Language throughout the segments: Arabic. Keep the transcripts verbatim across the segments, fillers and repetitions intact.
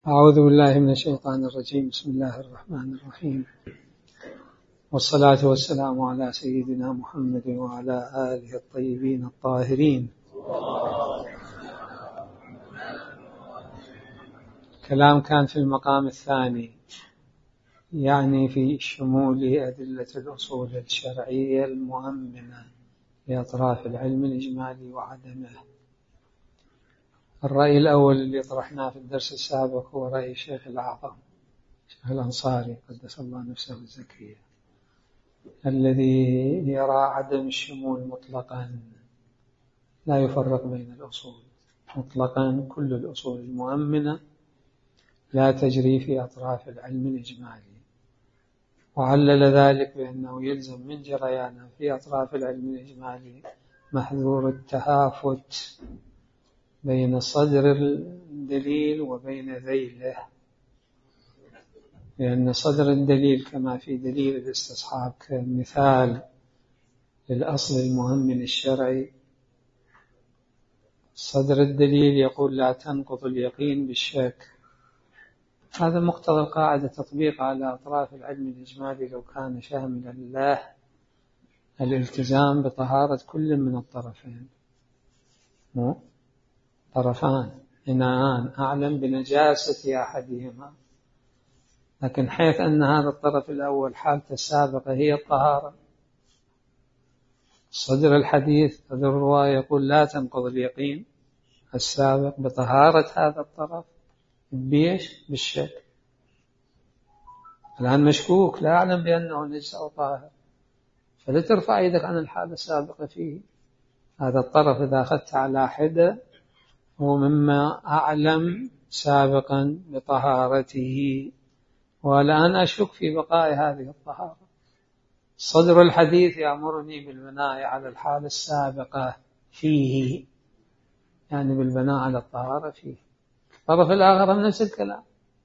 أعوذ بالله من الشيطان الرجيم. بسم الله الرحمن الرحيم، والصلاة والسلام على سيدنا محمد وعلى آله الطيبين الطاهرين. كلام كان في المقام الثاني، يعني في شمول أدلة الأصول الشرعية المؤمنة لأطراف العلم الإجمالي وعدمه. الرأي الأول اللي طرحناه في الدرس السابق هو رأي الشيخ الأعظم الشيخ الأنصاري قدس الله نفسه الزكية، الذي يرى عدم الشمول مطلقا، لا يفرق بين الأصول مطلقا. كل الأصول المؤمنة لا تجري في أطراف العلم الإجمالي، وعلل ذلك بأنه يلزم من جريانها في أطراف العلم الإجمالي محذور التهافت بين صدر الدليل وبين ذيله، لأن صدر الدليل كما في دليل الاستصحاب كمثال للأصل المؤمن الشرعي. صدر الدليل يقول لا تنقض اليقين بالشك، هذا مقتضى القاعدة تطبيق على أطراف العلم الإجمالي لو كان شاملا له الالتزام بطهارة كل من الطرفين، مو طرفان إناءان أعلم بنجاسة أحدهما، لكن حيث أن هذا الطرف الأول حالته السابقة هي الطهارة، صدر الحديث صدر الرواية يقول لا تنقض اليقين السابق بطهارة هذا الطرف بيش بالشك. الآن مشكوك لا أعلم بأنه نجس أو طاهر، فلا ترفع يدك عن الحالة السابقة فيه. هذا الطرف إذا أخذت على حدة هو مما أعلم سابقا بطهارته، والآن أشك في بقاء هذه الطهارة. صدر الحديث يأمرني بالبناء على الحالة السابقة فيه، يعني بالبناء على الطهارة فيه. الطرف الآخر نفس الكلام،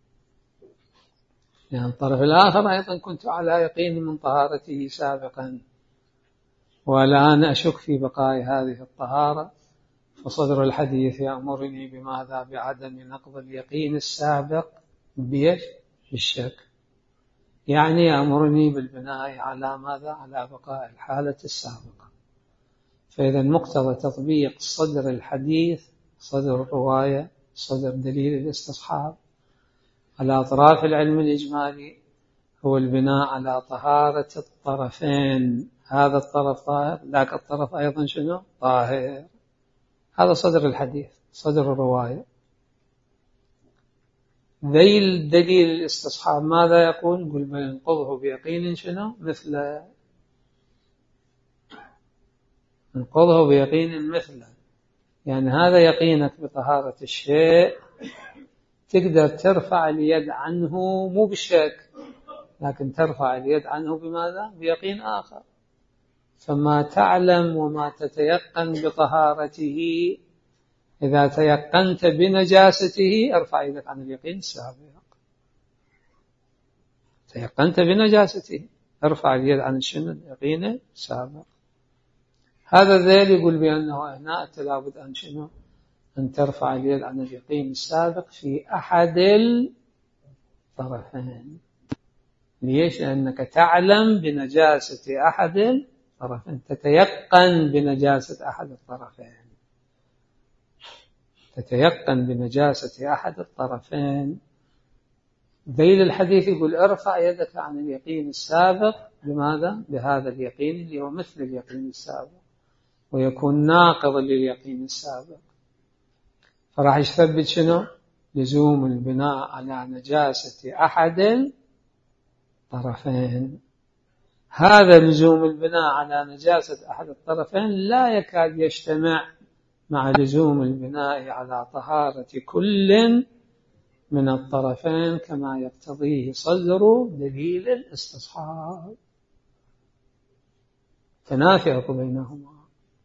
يعني الطرف الآخر أيضا كنت على يقين من طهارته سابقا، والآن أشك في بقاء هذه الطهارة، فصدر الحديث يأمرني بماذا؟ بعدم نقض اليقين السابق بيش بالشك، يعني يأمرني بالبناء على ماذا؟ على بقاء الحالة السابقة. فإذا مقتضى تطبيق صدر الحديث صدر الرواية صدر دليل الاستصحاب على أطراف العلم الإجمالي هو البناء على طهارة الطرفين، هذا الطرف طاهر ذاك الطرف أيضا شنو؟ طاهر. هذا صدر الحديث صدر الرواية. ذيل دليل الاستصحاب ماذا يقول؟ يقول بننقضه بيقين شنو؟ مثل ننقضه بيقين مثله، يعني هذا يقينك بطهارة الشيء تقدر ترفع اليد عنه مو بالشك، لكن ترفع اليد عنه بماذا؟ بيقين آخر. فما تعلم وما تتيقن بطهارته إذا تيقنت بنجاسته ارفع يدك عن اليقين السابق. تيقنت بنجاسته ارفع اليد عن الشن اليقين السابق. هذا الذيل يقول بأنه هنا أنت لابد أن شنو؟ أن ترفع اليد عن اليقين السابق في أحد الطرفين. ليش؟ لأنك تعلم بنجاسة أحد الطرفين، تتيقن بنجاسة أحد الطرفين تتيقن بنجاسة أحد الطرفين. ذيل الحديث يقول ارفع يدك عن اليقين السابق بماذا؟ بهذا اليقين اللي هو مثل اليقين السابق ويكون ناقضا لليقين السابق. فراح يثبت شنو؟ لزوم البناء على نجاسة أحد الطرفين. هذا لزوم البناء على نجاسة أحد الطرفين لا يكاد يجتمع مع لزوم البناء على طهارة كل من الطرفين كما يقتضيه صدر دليل الاستصحاب، تنافع بينهما.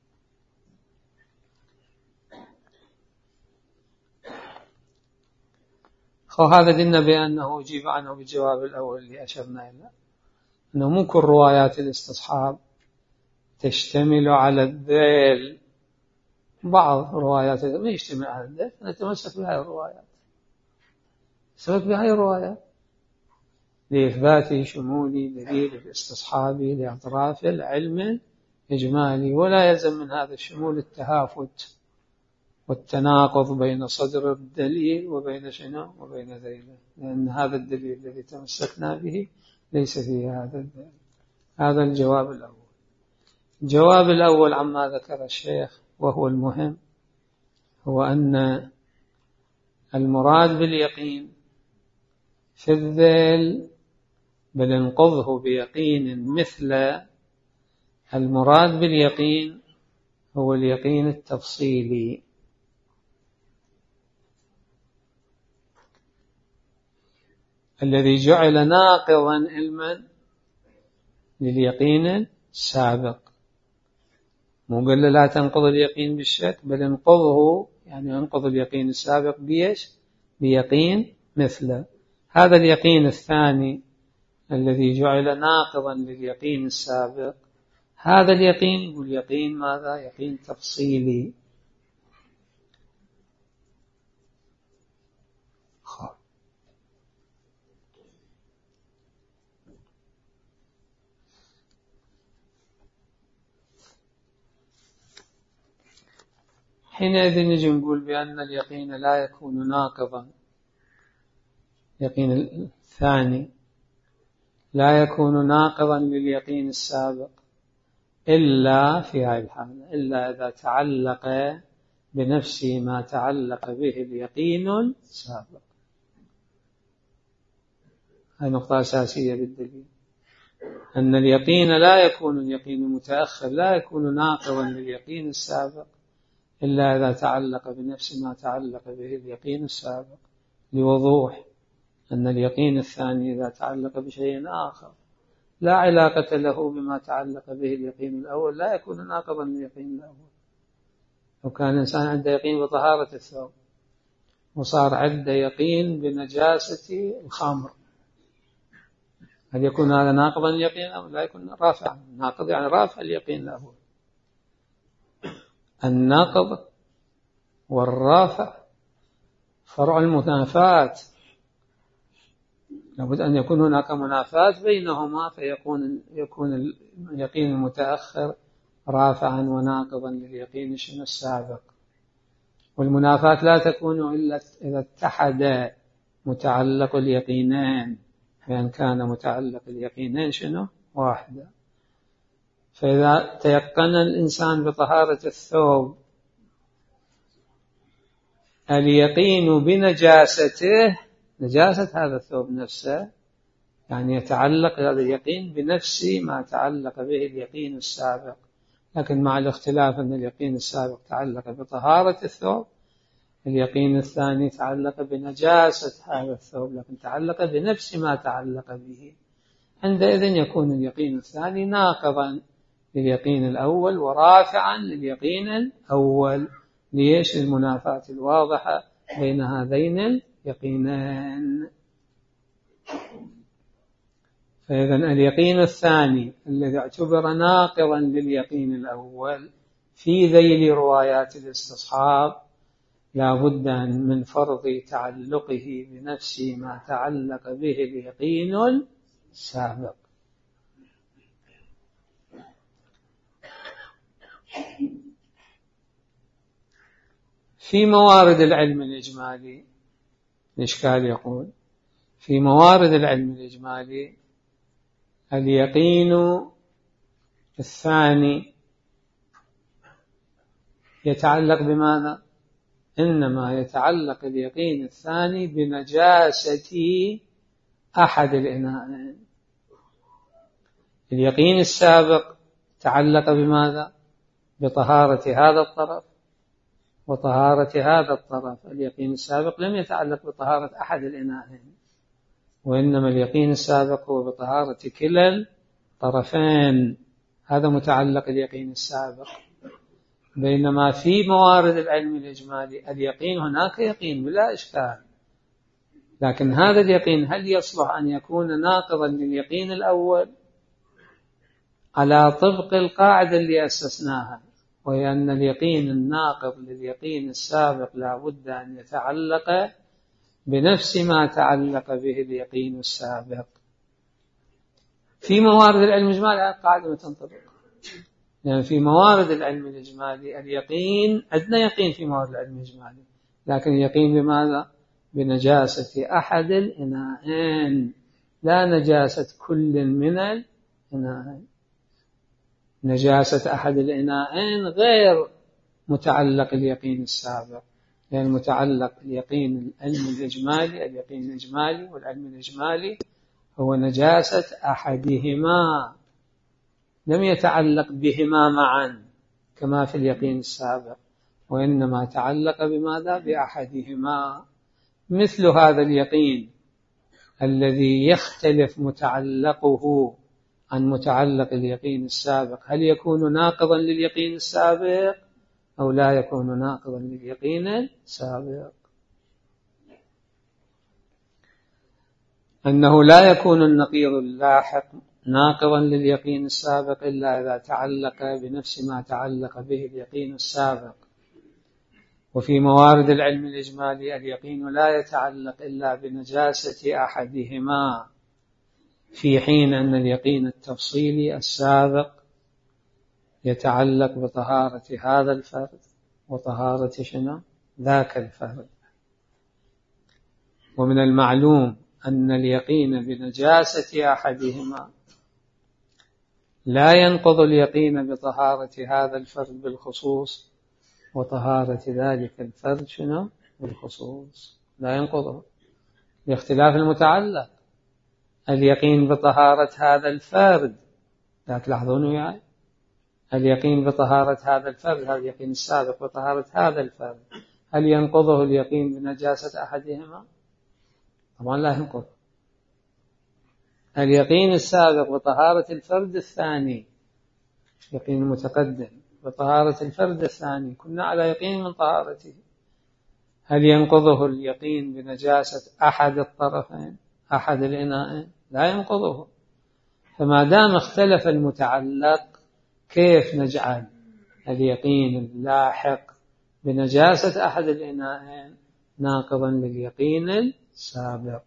وهذا دلنا بأنه أجيب عنه بالجواب الأول اللي أشرنا إليه، أنه مو كل روايات الاستصحاب تشتمل على الذيل، بعض روايات ما يشتمل على الذيل، نتمسك بهذه الروايات. ثبت بهذه الرواية لإثبات شمول دليل الاستصحاب لأطراف العلم إجمالي، ولا يلزم من هذا الشمول التهافت والتناقض بين صدر الدليل وبين شنو وبين ذيله، لأن هذا الدليل الذي تمسكنا به ليس فيه هذا الدليل. هذا الجواب الأول. الجواب الأول عما ذكر الشيخ وهو المهم، هو أن المراد باليقين في الذيل بل انقضه بيقين مثل المراد باليقين هو اليقين التفصيلي الذي جعل ناقضا علما لليقين السابق. مو قال لا تنقض اليقين بالشك، بل انقضه يعني انقض اليقين السابق بيش بيقين مثله. هذا اليقين الثاني الذي جعل ناقضا لليقين السابق، هذا اليقين هو اليقين ماذا؟ يقين تفصيلي. حينئذ نجي نقول بأن اليقين لا يكون ناقضا، اليقين الثاني لا يكون ناقضا لليقين السابق إلا في هذه الحالة، إلا إذا تعلق بنفس ما تعلق به اليقين السابق. هذه نقطة أساسية بالدليل، أن اليقين لا يكون اليقين المتأخر لا يكون ناقضا لليقين السابق إلا إذا تعلق بنفس ما تعلق به اليقين السابق، لوضوح أن اليقين الثاني إذا تعلق بشيء آخر لا علاقة له بما تعلق به اليقين الأول لا يكون ناقضا لليقين الأول. لو كان الإنسان عنده يقين بطهارة الثوب وصار عنده يقين بنجاسة الخمر، هل يكون هذا ناقضا لليقين أو لا يكون رافعا؟ ناقض يعني رافع اليقين الأول. الناقض والرافع فرع المنافاة، لابد أن يكون هناك منافاة بينهما فيكون يكون اليقين المتأخر رافعا وناقضا لليقين السابق. والمنافاة لا تكون إلا إذا اتحد متعلق اليقينين، فإن كان متعلق اليقينين شنو واحدة. فإذا تيقن الإنسان بطهارة الثوب اليقين بنجاسته، نجاسة هذا الثوب نفسه، يعني يتعلق هذا اليقين بنفس ما تعلق به اليقين السابق، لكن مع الاختلاف أن اليقين السابق تعلق بطهارة الثوب، اليقين الثاني تعلق بنجاسة هذا الثوب لكن تعلق بنفس ما تعلق به. عندئذ يكون اليقين الثاني ناقضا لليقين الأول ورافعا لليقين الأول. ليش؟ المنافاة الواضحة بين هذين اليقينين. فإذا اليقين الثاني الذي اعتبر ناقضا لليقين الأول في ذيل روايات الاستصحاب لا بد من فرض تعلقه بنفس ما تعلق به اليقين السابق. في موارد العلم الإجمالي الإشكال يقول في موارد العلم الإجمالي اليقين الثاني يتعلق بماذا؟ إنما يتعلق اليقين الثاني بنجاسة أحد الإناءين. اليقين السابق تعلق بماذا؟ بطهارة هذا الطرف وطهارة هذا الطرف. اليقين السابق لم يتعلق بطهارة أحد الإناءين، وإنما اليقين السابق هو بطهارة كلا الطرفين، هذا متعلق اليقين السابق. بينما في موارد العلم الإجمالي اليقين هناك يقين بلا إشكال، لكن هذا اليقين هل يصلح أن يكون ناقضا لليقين الأول على طبق القاعدة اللي أسسناها، وهي أن اليقين الناقض لليقين السابق لا بد أن يتعلق بنفس ما تعلق به اليقين السابق. في موارد العلم الإجمالي هذه القاعدة ما تنطبق، لأن يعني في موارد العلم الإجمالي اليقين أدنى يقين في موارد العلم الإجمالي، لكن اليقين بماذا؟ بنجاسة أحد الإناءين، لا نجاسة كل من الإناءين. نجاسة أحد الإناءين غير متعلق اليقين السابق، يعني متعلق اليقين العلم الإجمالي، اليقين الإجمالي والعلم الإجمالي هو نجاسة أحدهما، لم يتعلق بهما معا كما في اليقين السابق، وإنما تعلق بماذا؟ بأحدهما. مثل هذا اليقين الذي يختلف متعلقه عن متعلق اليقين السابق، هل يكون ناقضا لليقين السابق أو لا يكون ناقضا لليقين السابق؟ أنه لا يكون النقيض اللاحق ناقضا لليقين السابق إلا إذا تعلق بنفس ما تعلق به اليقين السابق. وفي موارد العلم الإجمالي اليقين لا يتعلق إلا بنجاسة أحدهما، في حين أن اليقين التفصيلي السابق يتعلق بطهارة هذا الفرد وطهارة شنو؟ ذاك الفرد. ومن المعلوم أن اليقين بنجاسة أحدهما لا ينقض اليقين بطهارة هذا الفرد بالخصوص وطهارة ذلك الفرد شنو؟ بالخصوص، لا ينقضه لاختلاف المتعلق. اليقين بطهارة هذا الفرد، لا تلاحظون وياي، اليقين بطهارة هذا الفرد، هذا اليقين السابق بطهارة هذا الفرد، هل ينقضه اليقين بنجاسة أحدهما؟ طبعا لا ينقض. اليقين السابق بطهارة الفرد الثاني، يقين المتقدم بطهارة الفرد الثاني، كنا على يقين من طهارته، هل ينقضه اليقين بنجاسة أحد الطرفين أحد الإناءين؟ لا ينقضه. فما دام اختلف المتعلق، كيف نجعل اليقين اللاحق بنجاسة أحد الإناءين ناقضا لليقين السابق؟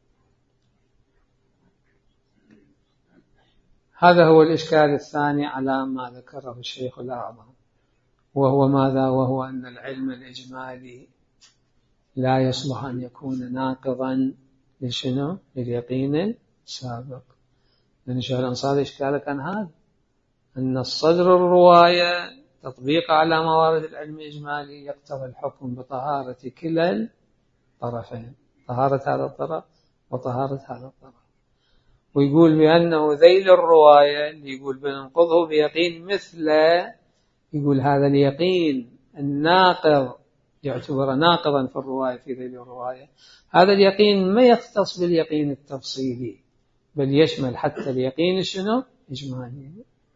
هذا هو الإشكال الثاني على ما ذكره الشيخ الأعظم، وهو ماذا؟ وهو أن العلم الإجمالي لا يصلح أن يكون ناقضا لشنو؟ لليقين السابق. لأن الشيخ الأنصاري إشكاله كان هذا، أن الصدر الرواية تطبيق على موارد العلم الإجمالي يقتضي الحكم بطهارة كلا الطرفين، طهارة هذا الطرف وطهارة هذا الطرف. ويقول بأنه ذيل الرواية اللي يقول بننقضه بيقين مثله، يقول هذا اليقين الناقض يعتبر ناقضا في الرواية، في ذيل الرواية، هذا اليقين ما يختص باليقين التفصيلي، بل يشمل حتى اليقين شنو؟ إجمالي.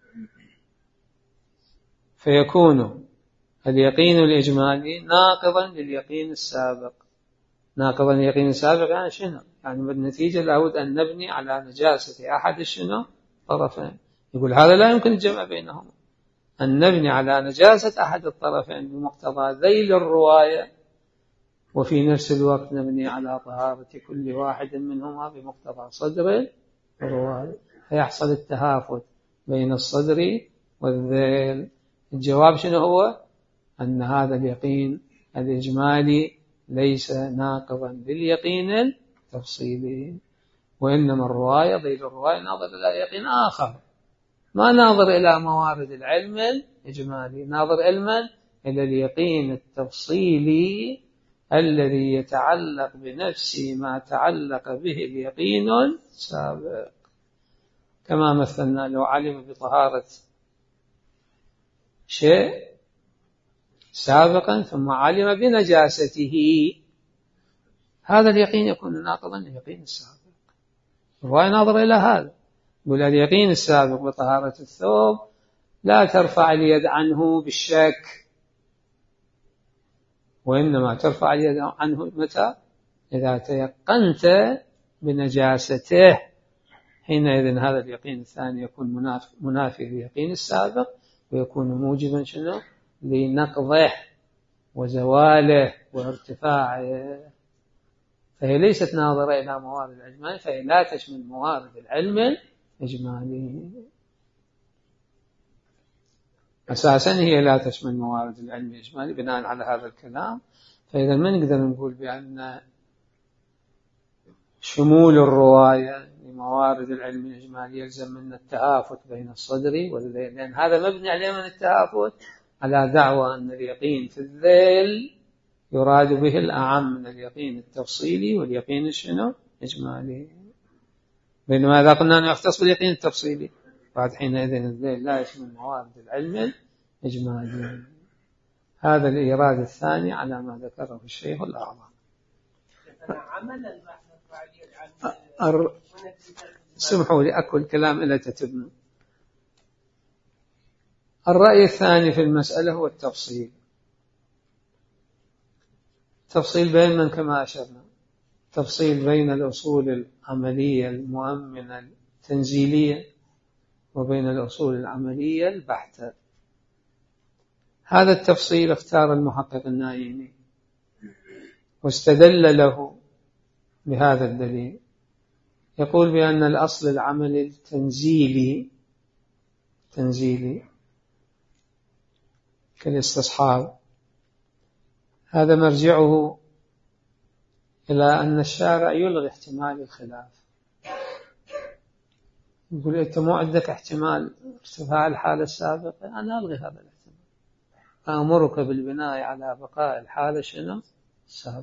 فيكون اليقين الإجمالي ناقضا لليقين السابق. ناقضا لليقين السابق يعني شنو؟ يعني بالنتيجة لابد أن نبني على نجاسة أحد شنو؟ طرفين. يقول هذا لا يمكن الجمع بينهما، أن نبني على نجاسة أحد الطرفين بمقتضى ذيل الرواية، وفي نفس الوقت نبني على طهارة كل واحد منهما بمقتضى صدر الرواية، فيحصل التهافت بين الصدر والذيل. الجواب شنو هو؟ أن هذا اليقين الإجمالي ليس ناقضا لليقين التفصيلي، وإنما الرواية ذيل الرواية ناظر إلى يقين آخر، ما ناظر إلى موارد العلم الإجمالي، ناظر علما إلى اليقين التفصيلي الذي يتعلق بنفس ما تعلق به اليقين السابق. كما مثلنا لو علم بطهارة شيء سابقا ثم علم بنجاسته، هذا اليقين يكون ناقضا لليقين السابق. الرواية ناظر إلى هذا، يقول اليقين السابق بطهارة الثوب لا ترفع اليد عنه بالشك، وإنما ترفع اليد عنه متى؟ إذا تيقنت بنجاسته، حينئذ هذا اليقين الثاني يكون منافي لليقين السابق، ويكون موجبا شنو؟ لنقضه وزواله وارتفاعه. فهي ليست ناظرة إلى موارد الإجمالي، فهي لا تشمل موارد العلم الإجمالي. أساسا هي لا تشمل موارد العلم الإجمالي بناء على هذا الكلام. فإذا ما نقدر نقول بأن شمول الرواية لموارد العلم الإجمالي يلزم من التهافت بين الصدري والذيل، لأن هذا مبني عليه من التهافت على دعوى أن اليقين في الذيل يراد به الأعم من اليقين التفصيلي واليقين الشنو إجمالي، بينما إذا قلنا أنه يختص باليقين التفصيلي بعد حينئذ الذيل لا يشمل موارد العلم الإجمالي. هذا الإيراد الثاني على ما ذكره الشيخ الأعظم. أر... سمحوا لي أكل كلام إلى تتم. الرأي الثاني في المسألة هو التفصيل، تفصيل بين من كما أشرنا، تفصيل بين الأصول العملية المؤمنة التنزيلية وبين الأصول العملية البحتة. هذا التفصيل اختار المحقق النايمي واستدل له بهذا الدليل، يقول بأن الأصل العملي التنزيلي تنزيلي كالاستصحاب هذا مرجعه إلى أن الشارع يلغي احتمال الخلاف. يقول أنت مو عندك احتمال ارتفاع الحالة السابقة، أنا ألغي هذا الاحتمال، أمرك بالبناء على بقاء الحالة شنو السابقة.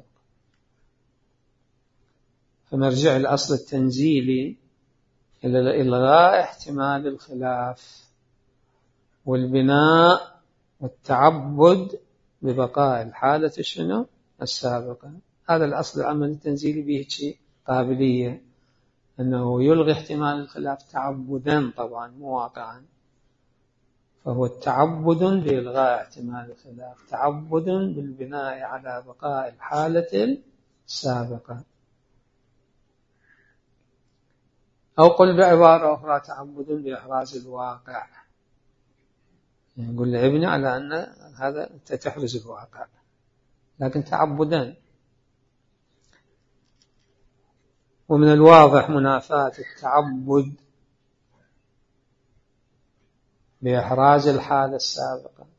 فمرجع الأصل التنزيلي إلى إلغاء احتمال الخلاف والبناء والتعبد ببقاء الحالة شنو السابقة. هذا الأصل العملي التنزيلي به شيء قابلية أنه يلغي احتمال الخلاف تعبدا، طبعا مو واقعا، فهو التعبد بإلغاء احتمال الخلاف، تعبد بالبناء على بقاء الحالة السابقة. أو قل بعبارة أخرى تعبد بإحراز الواقع، يعني نقول لابني على أن هذا أنت تحرز الواقع لكن تعبدا. ومن الواضح منافاة التعبد بإحراز الحالة السابقة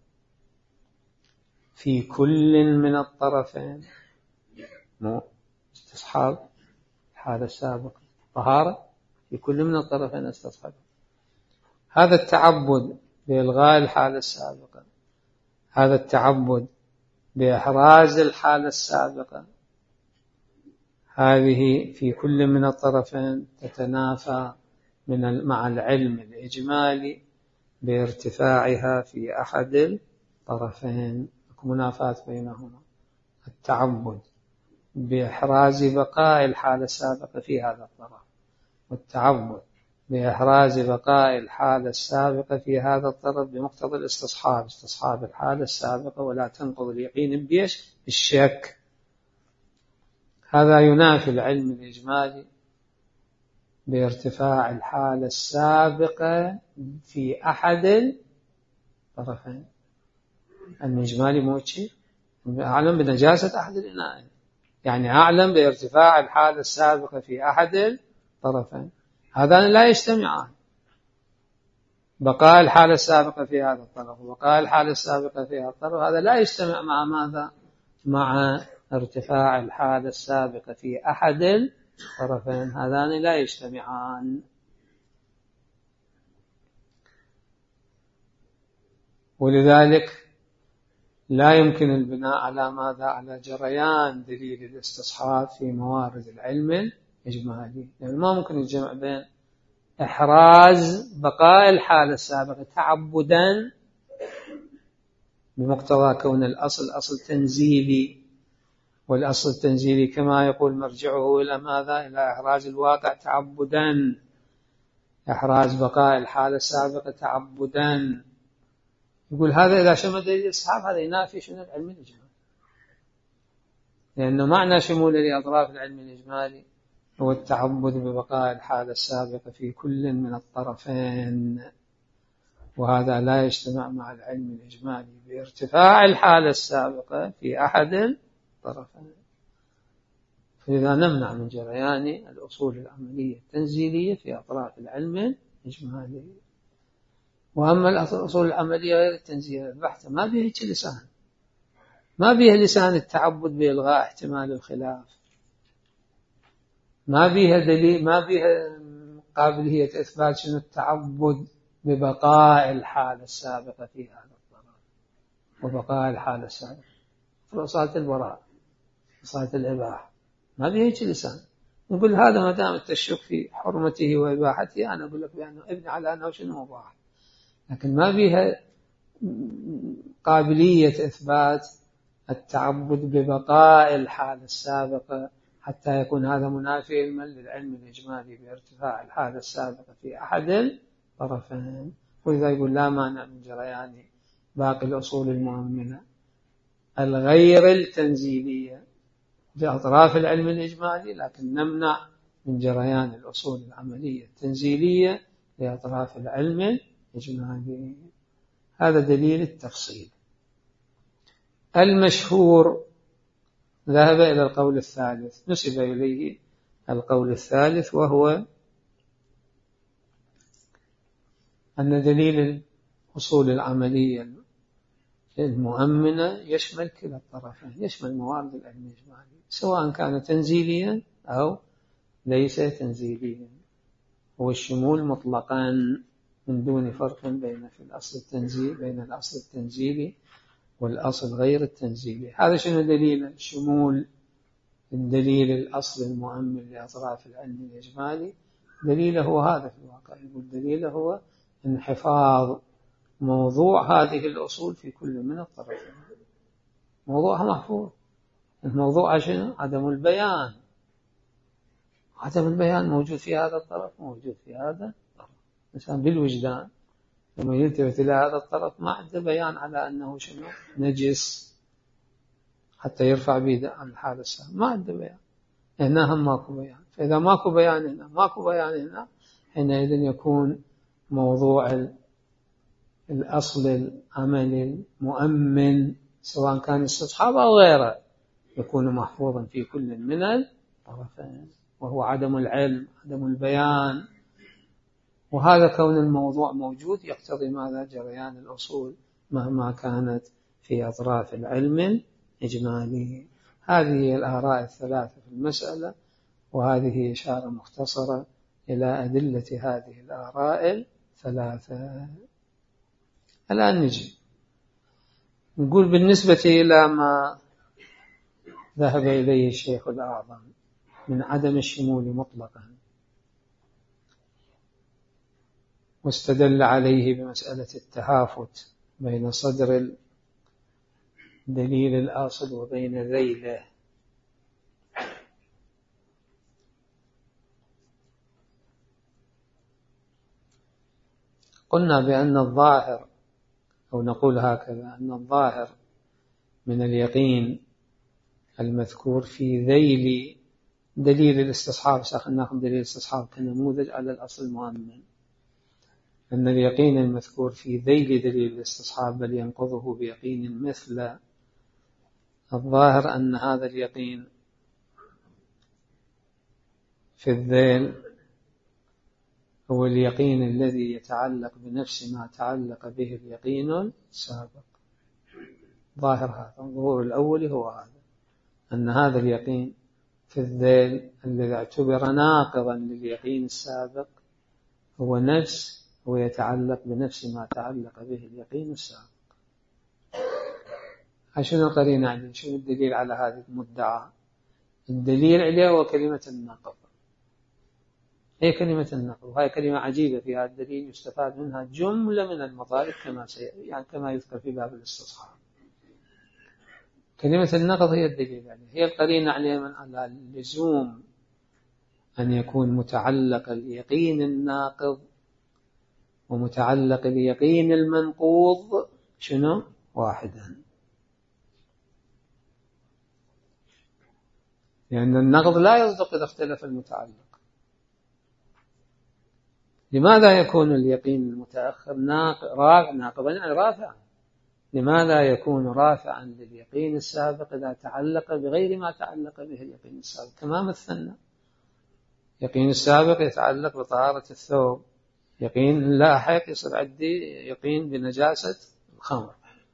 في كل من الطرفين، مو استصحاب الحالة السابقة طهارة في كل من الطرفين استصحاب. هذا التعبد بإلغاء الحالة السابقة، هذا التعبد بإحراز الحالة السابقة، هذه في كل من الطرفين تتنافى من مع العلم الإجمالي بارتفاعها في أحد الطرفين، منافاة بينهما. التعبد بإحراز بقاء الحالة السابقة في هذا الطرف، والتعبد بإحراز بقاء الحالة السابقة في هذا الطرف بمقتضى الاستصحاب، استصحاب الحالة السابقة ولا تنقض اليقين بيش بالشك. هذا ينافي العلم الإجمالي بارتفاع الحالة السابقة في أحد الطرفين. الإجمالي موشي أعلم بنجاسة أحد الإناء، يعني أعلم بارتفاع الحالة السابقة في أحد الطرفين، هذان لا يجتمعان، بقاء الحالة السابقة في هذا الطرف وبقاء الحالة السابقة في هذا الطرف، هذا لا يجتمع مع ماذا؟ مع ارتفاع الحالة السابقة في أحد الطرفين، هذان لا يجتمعان. ولذلك لا يمكن البناء على ماذا؟ على جريان دليل الاستصحاب في موارد العلم الإجمالي، يعني ما ممكن الجمع بين إحراز بقاء الحالة السابقة تعبدا بمقتضى كون الأصل أصل تنزيلي، والأصل التنزيلي كما يقول مرجعه إلى ماذا؟ إلى إحراز الواقع تعبدا، إحراز بقاء الحالة السابقة تعبدا. يقول هذا إذا شمل دليل الاستصحاب هذا ينافي شنو العلم الإجمالي، لأنه معنى شمول لأطراف العلم الإجمالي هو التعبد ببقاء الحالة السابقة في كل من الطرفين، وهذا لا يجتمع مع العلم الإجمالي بارتفاع الحالة السابقة في أحد الطرفين. لذا نمنع من جريان الأصول العملية التنزيلية في أطراف العلم الإجمالي. وأما الأصول العملية غير التنزيلية البحتة ما بيها لسان، ما بيها لسان التعبد بإلغاء احتمال الخلاف، ما بيها دليل، ما بيها قابلية إثبات شنو التعبد ببقاء الحالة السابقة في هذا الطرف وبقاء الحالة السابقة في صلاة البراء صلاة الإباحة، ما بيها لسان. نقول هذا ما دام التشك في حرمته وإباحته أنا أقول لك بأنه ابن على أنه شنو مباح، لكن ما بيها قابلية إثبات التعبد ببقاء الحالة السابقة حتى يكون هذا منافي علما للعلم الإجمالي بارتفاع الحالة السابقة في أحد الطرفين. ولذا يقول لا مانع من جريان باقي الأصول المؤمنة الغير التنزيلية بأطراف العلم الإجمالي، لكن نمنع من جريان الأصول العملية التنزيلية لأطراف العلم الإجمالي. هذا دليل التفصيل. المشهور ذهب إلى القول الثالث، نسب إليه القول الثالث، وهو أن دليل الأصول العملية المؤمنة يشمل كلا الطرفين، يشمل موارد العلم الإجمالي سواء كان تنزيليا أو ليس تنزيليا، هو الشمول مطلقا من دون فرق بين في الأصل التنزيل بين الأصل التنزيلي والأصل غير التنزيلي. هذا شنو دليل الشمول؟ الدليل الأصل المؤمن لأطراف العلم الإجمالي دليله هو هذا في الواقع، يقول دليله هو انحفاظ موضوع هذه الأصول في كل من الطرفين، موضوعها محفوظ. الموضوع عشان عدم البيان، عدم البيان موجود في هذا الطرف موجود في هذا الطرف. مثلا بالوجدان لما يلتفت إلى هذا الطرف ما عنده بيان على أنه شنو نجس حتى يرفع بيده عن الحالة السابقة، ما عنده بيان، هنا هم ماكو بيان. فإذا ماكو بيان هنا ماكو بيان هنا، حينئذ يكون موضوع الأصل العمل المؤمن سواء كان استصحاب أو غيره يكون محفوظا في كل من الطرفين، وهو عدم العلم عدم البيان. وهذا كون الموضوع موجود يقتضي ماذا؟ جريان الأصول مهما كانت في أطراف العلم الإجمالي. هذه الآراء الثلاثة في المسألة، وهذه إشارة مختصرة إلى أدلة هذه الآراء الثلاثة. الآن نجي نقول بالنسبة إلى ما ذهب إليه الشيخ الأعظم من عدم الشمول مطلقا، واستدل عليه بمسألة التهافت بين صدر الدليل الأصل وبين ذيله. قلنا بأن الظاهر، أو نقول هكذا، أن الظاهر من اليقين المذكور في ذيل دليل الاستصحاب، سأخذناكم دليل الاستصحاب كنموذج على الأصل المؤمن، أن اليقين المذكور في ذيل دليل الاستصحاب بل ينقضه بيقين مثل الظاهر، أن هذا اليقين في الذيل هو اليقين الذي يتعلق بنفس ما تعلق به اليقين السابق. ظاهر هذا الظهور الأول هو هذا، أن هذا اليقين في الذيل الذي اعتبر ناقضا لليقين السابق هو نفس هو يتعلق بنفس ما تعلق به اليقين السابق. شنو القرينة عليه؟ شنو الدليل على هذه المدعى؟ الدليل عليه هو كلمة النقض، هي كلمة النقض، وهي كلمة عجيبة في هذا الدليل يستفاد منها جملة من المطالب كما يعني كما يذكر في باب الاستصحاب. كلمة النقض هي الدليل عليه، هي القرينة عليه من على اللزوم أن يكون متعلق اليقين الناقض ومتعلق اليقين المنقوض شنو؟ واحدا، لأن النقض لا يصدق إذا اختلف المتعلق. لماذا يكون اليقين المتأخر ناقضا ناقضا يعني رافعا؟ لماذا يكون رافعا لليقين السابق إذا تعلق بغير ما تعلق به اليقين السابق؟ كما مثلنا، يقين السابق يتعلق بطهارة الثوب، يقين لاحق يصير عندي يقين بنجاسة الخمر.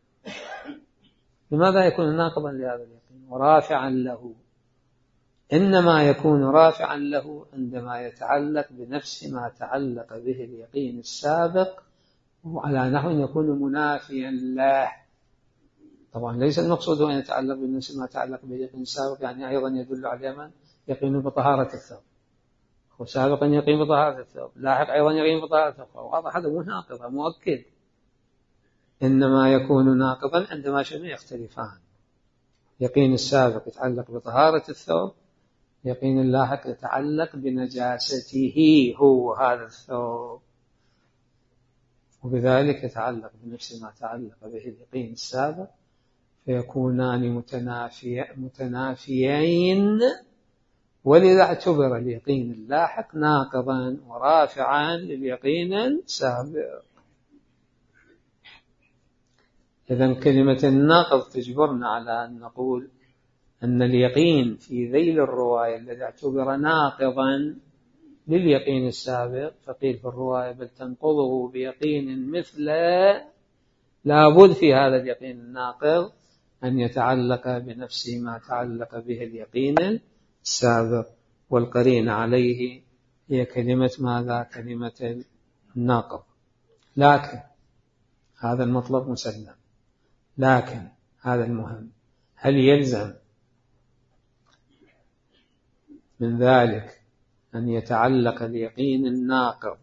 لماذا يكون ناقضا لهذا اليقين ورافعا له؟ إنما يكون رافعا له عندما يتعلق بنفس ما تعلق به اليقين السابق وعلى نحو يكون منافيا له. طبعا ليس المقصود أن يتعلق بنفس ما تعلق به اليقين السابق يعني أيضا يدل على من يقين بطهارة الثوب، وسابقا يقين بطهارة الثوب، لاحق أيضا يقين بطهارة الثوب، واضح هذا مو ناقض مؤكد. إنما يكون ناقضا عندما شنو يختلفان، يقين السابق يتعلق بطهارة الثوب، يقين اللاحق يتعلق بنجاسته هو هذا الثوب، وبذلك يتعلق بنفس ما تعلق به اليقين السابق، فيكونان متنافي متنافيين، ولذا اعتبر اليقين اللاحق ناقضا ورافعا لليقين السابق. إذن كلمة الناقض تجبرنا على أن نقول أن اليقين في ذيل الرواية الذي اعتبر ناقضا لليقين السابق، فقيل في الرواية بل تنقضه بيقين مثله، لابد في هذا اليقين الناقض أن يتعلق بنفس ما تعلق به اليقين السابق، والقرين عليه هي كلمة ماذا؟ كلمة الناقض. لكن هذا المطلب مسلم، لكن هذا المهم، هل يلزم من ذلك أن يتعلق اليقين الناقض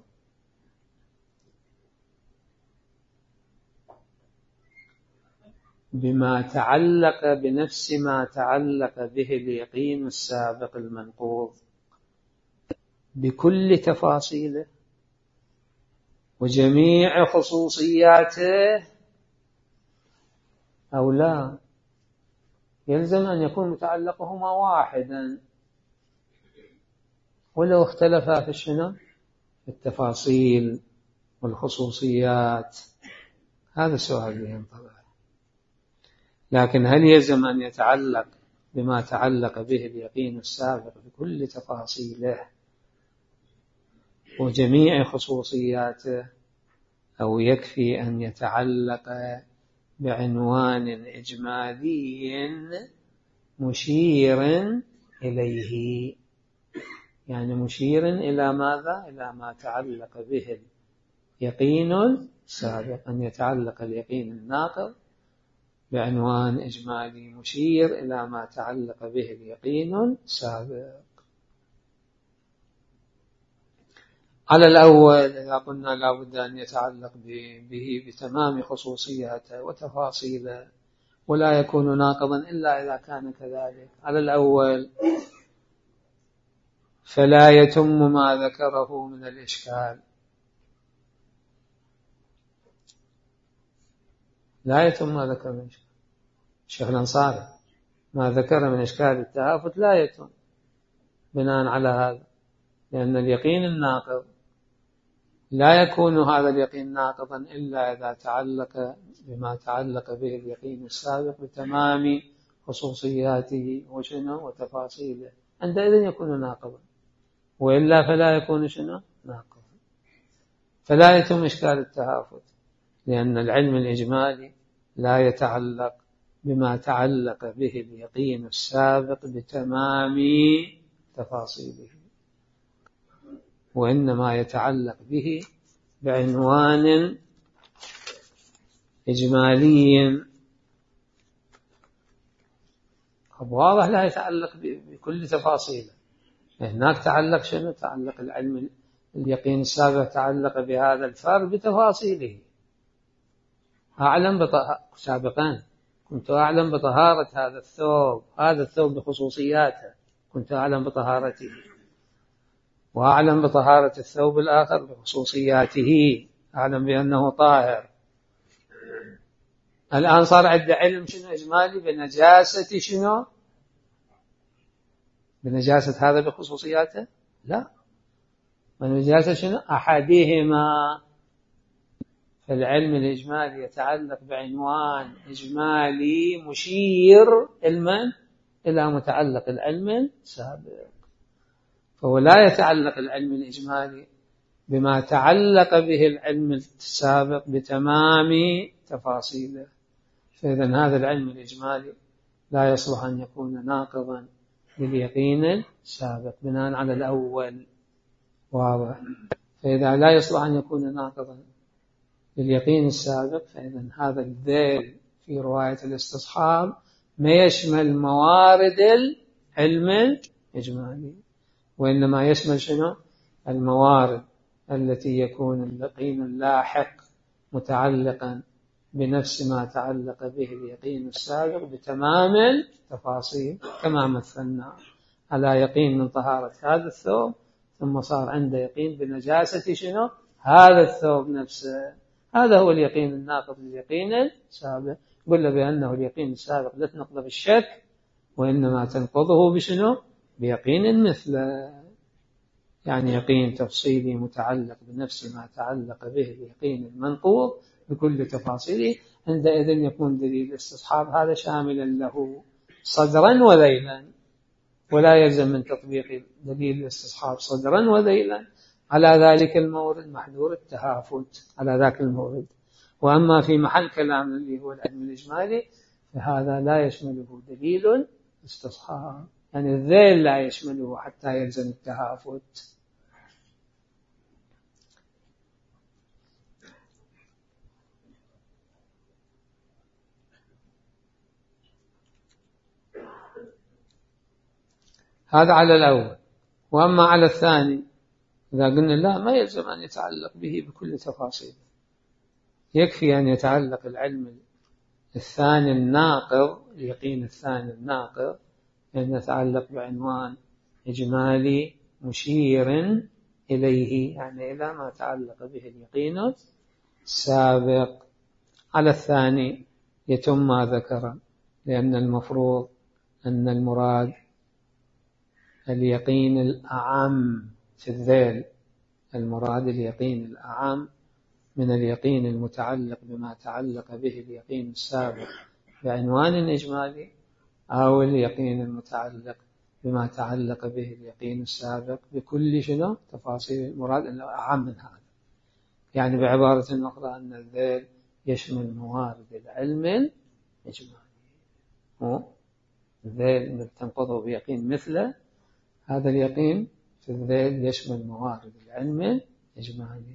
بما تعلق بنفس ما تعلق به اليقين السابق المنقوض بكل تفاصيله وجميع خصوصياته، أو لا؟ يلزم أن يكون متعلقهما واحدا ولو اختلفا في الشنو؟ التفاصيل والخصوصيات. هذا السؤال ينطبق. لكن هل يلزم أن يتعلق بما تعلق به اليقين السابق بكل تفاصيله وجميع خصوصياته، أو يكفي أن يتعلق بعنوان إجمالي مشير إليه؟ يعني مشير إلى ماذا؟ إلى ما تعلق به اليقين السابق، أن يتعلق اليقين الناقض بعنوان إجمالي مشير إلى ما تعلق به اليقين السابق. على الأول إذا قلنا لا بد أن يتعلق به بتمام خصوصياته وتفاصيله ولا يكون ناقضا إلا إذا كان كذلك، على الأول فلا يتم ما ذكره من الإشكال، لا يتم ما ذكر من الإشكال. الشيخ الأنصاري ما ذكر من إشكال التهافت لا يتم بناء على هذا، لأن اليقين الناقض لا يكون هذا اليقين ناقضا إلا إذا تعلق بما تعلق به اليقين السابق بتمام خصوصياته وشنو وتفاصيله، عندئذ يكون ناقضا، وإلا فلا يكون شنو ناقضا. فلا يتم إشكال التهافت، لأن العلم الإجمالي لا يتعلق بما تعلق به اليقين السابق بتمام تفاصيله، وإنما يتعلق به بعنوان إجمالي واضح، لا يتعلق بكل تفاصيله. هناك تعلق شنو؟ تعلق العلم اليقين السابق تعلق بهذا الفرد بتفاصيله. أعلم بطه... سابقا كنت أعلم بطهارة هذا الثوب، هذا الثوب بخصوصياته كنت أعلم بطهارته، وأعلم بطهارة الثوب الآخر بخصوصياته، أعلم بأنه طاهر. الآن صار عند علم شنو إجمالي بنجاسة شنو؟ بنجاسة هذا بخصوصياته؟ لا، بنجاسة شنو؟ أحدهما. فالعلم الإجمالي يتعلق بعنوان إجمالي مشير علما إلى متعلق العلم السابق، فهو لا يتعلق العلم الإجمالي بما تعلق به العلم السابق بتمام تفاصيله. فإذا هذا العلم الإجمالي لا يصلح أن يكون ناقضا لليقين السابق بناء على الأول، واضح؟ فإذا لا يصلح أن يكون ناقضا لليقين السابق فإذا هذا الذيل في رواية الاستصحاب ما يشمل موارد العلم الإجمالي، وإنما يشمل شنو؟ الموارد التي يكون اليقين اللاحق متعلقا بنفس ما تعلق به اليقين السابق بتمام التفاصيل، كما مثلنا على يقين من طهارة هذا الثوب ثم صار عنده يقين بنجاسة شنو؟ هذا الثوب نفسه. هذا هو اليقين الناقض لليقين السابق. قلنا بأنه اليقين السابق لا تنقض بالشك، وإنما تنقضه بشنو؟ بيقين مثله، يعني يقين تفصيلي متعلق بنفس ما تعلق به اليقين المنقوض بكل تفاصيله. عندئذ يكون دليل الاستصحاب هذا شاملا له صدرا وذيلا، ولا يلزم من تطبيق دليل الاستصحاب صدرا وذيلا على ذلك المورد محذور التهافت على ذاك المورد. وأما في محل كلام اللي هو العلم الإجمالي فهذا لا يشمله دليل استصحاب، يعني الذيل لا يشمله حتى يلزم التهافت. هذا على الأول. وأما على الثاني إذا قلنا لا ما يلزم أن يتعلق به بكل تفاصيل، يكفي أن يتعلق العلم الثاني الناقض اليقين الثاني الناقض أن يتعلق بعنوان إجمالي مشير إليه، يعني إلى ما تعلق به اليقين السابق. على الثاني يتم ما ذكر، لأن المفروض أن المراد اليقين الأعم في الذيل، المراد اليقين الأعم من اليقين المتعلق بما تعلق به اليقين السابق بعنوان إجمالي، أو اليقين المتعلق بما تعلق به اليقين السابق بكل شنو تفاصيل. المراد أنه أعم من هذا، يعني بعبارة أخرى أن الذيل يشمل موارد العلم الإجمالي. الذيل تنقضه بيقين مثله، هذا اليقين في الذيل يشمل موارد العلم الإجمالي،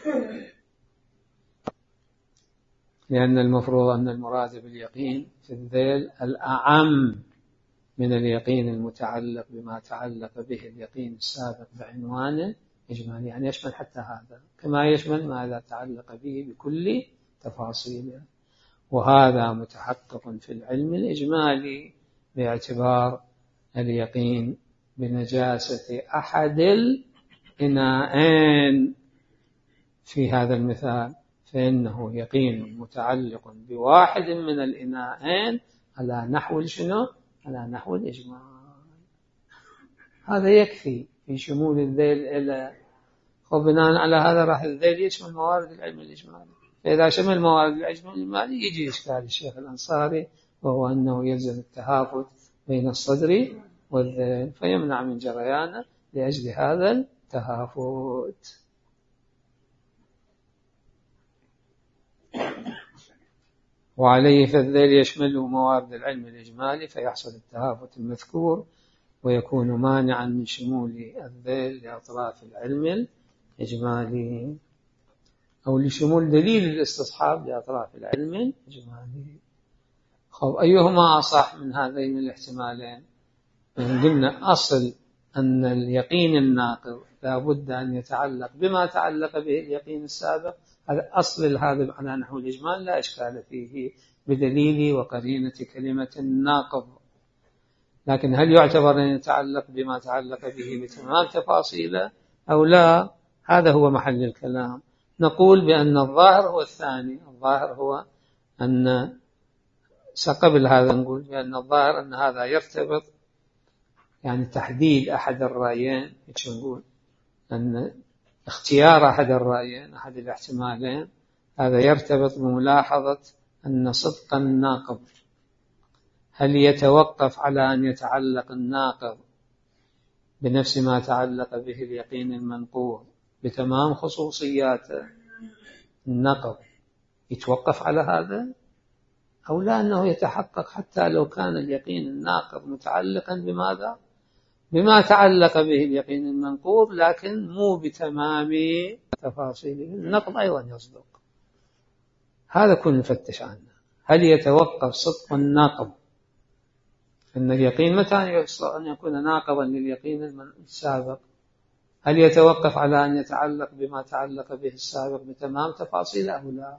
لأن المفروض أن المراد باليقين في الذيل الأعم من اليقين المتعلق بما تعلق به اليقين السابق بعنوان إجمالي، يعني يشمل حتى هذا كما يشمل ما لا تعلق به بكل تفاصيله. وهذا متحقق في العلم الإجمالي باعتبار اليقين بنجاسة أحد الإناءين في هذا المثال، فإنه يقين متعلق بواحد من الإناءين على نحو شنو؟ على نحو الإجمال. هذا يكفي في شمول الذيل إلى، وبناء على هذا راح الذيل يشمل موارد العلم الإجمالي. فإذا شمل موارد العلم الإجمالي يجي إشكال الشيخ الأنصاري، وهو أنه يلزم التهافت بين الصدر والذيل فيمنع من جريانه لأجل هذا التهافت. وعليه فالذيل يشمله موارد العلم الإجمالي فيحصل التهافت المذكور، ويكون مانعا من شمول الذيل لأطراف العلم الإجمالي أو لشمول دليل الاستصحاب لأطراف العلم الإجمالي. خب أيهما أصح من هذين الاحتمالين؟ قلنا أصل أن اليقين الناقض لا بد أن يتعلق بما تعلق به اليقين السابق، هذا أصل هذا على نحو الإجمال لا إشكال فيه بدليل وقرينة كلمة الناقض. لكن هل يعتبر أن يتعلق بما تعلق به بتمام تفاصيله أو لا؟ هذا هو محل الكلام. نقول بأن الظاهر هو الثاني، الظاهر هو أن قبل هذا نقول بأن الظاهر أن هذا يرتبط، يعني تحديد أحد الرأيين، نقول أن اختيار أحد الرأيين أحد الاحتمالين هذا يرتبط بملاحظة أن صدق الناقض هل يتوقف على أن يتعلق الناقض بنفس ما تعلق به اليقين المنقوض بتمام خصوصيات النقض، يتوقف على هذا، أو لا أنه يتحقق حتى لو كان اليقين الناقض متعلقا بماذا؟ بما تعلق به اليقين المنقوض، لكن مو بتمام تفاصيله. النقض أيضا يصدق. هذا كل نفتش عنه. هل يتوقف صدق النقض أن اليقين متى يصدق أن يكون ناقضا لليقين السابق؟ هل يتوقف على أن يتعلق بما تعلق به السابق بتمام تفاصيله أو لا؟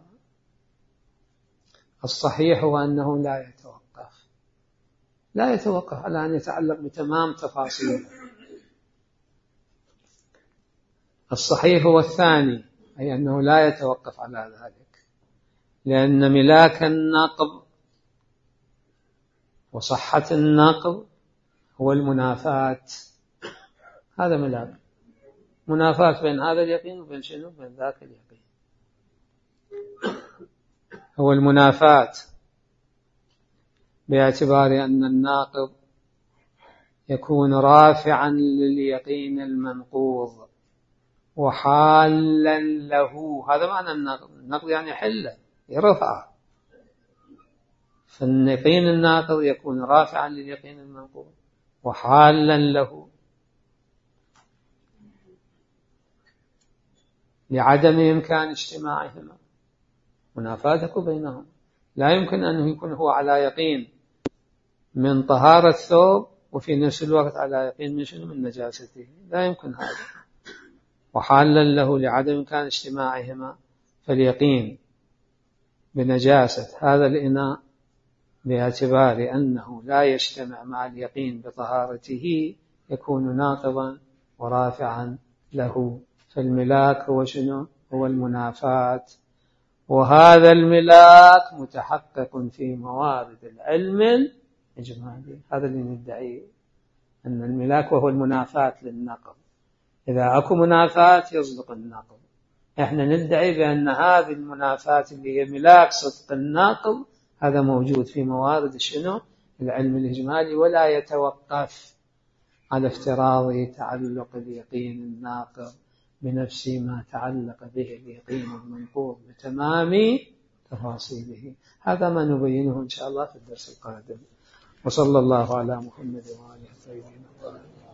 الصحيح هو أنه لا يتوقف لا يتوقف على أن يتعلق بتمام تفاصيله. الصحيح هو الثاني، أي أنه لا يتوقف على ذلك، لأن ملاك النقض وصحة النقض هو المنافاة. هذا ملاك، منافاة بين هذا اليقين وبين شنو؟ بين ذاك اليقين. هو المنافاة باعتبار أن الناقض يكون رافعا لليقين المنقوض وحالا له. هذا معنى النقض. النقض يعني حله، يرفع. فاليقين الناقض يكون رافعا لليقين المنقوض وحالا له لعدم إمكان اجتماعهما، منافاتك بينهم. لا يمكن أن يكون هو على يقين من طهارة الثوب وفي نفس الوقت على يقين من شنو؟ من نجاسته. لا يمكن هذا. وحالا له لعدم إمكان اجتماعهما، فاليقين بنجاسة هذا الإناء باعتبار أنه لا يجتمع مع اليقين بطهارته يكون ناقضا ورافعا له. فالملاك هو شنو؟ هو المنافاة. وهذا الملاك متحقق في موارد العلم الإجمالي. هذا اللي ندعيه، أن الملاك وهو المنافاة للنقض. إذا أكو منافاة يصدق النقض. إحنا ندعي بأن هذه المنافاة اللي هي ملاك صدق النقض هذا موجود في موارد شنو؟ العلم الإجمالي، ولا يتوقف على افتراض تعلق اليقين الناقض بنفس ما تعلق به اليقين المنقوض بتمام تفاصيله. هذا ما نبينه إن شاء الله في الدرس القادم. وصلى الله على محمد وآله الطيبين.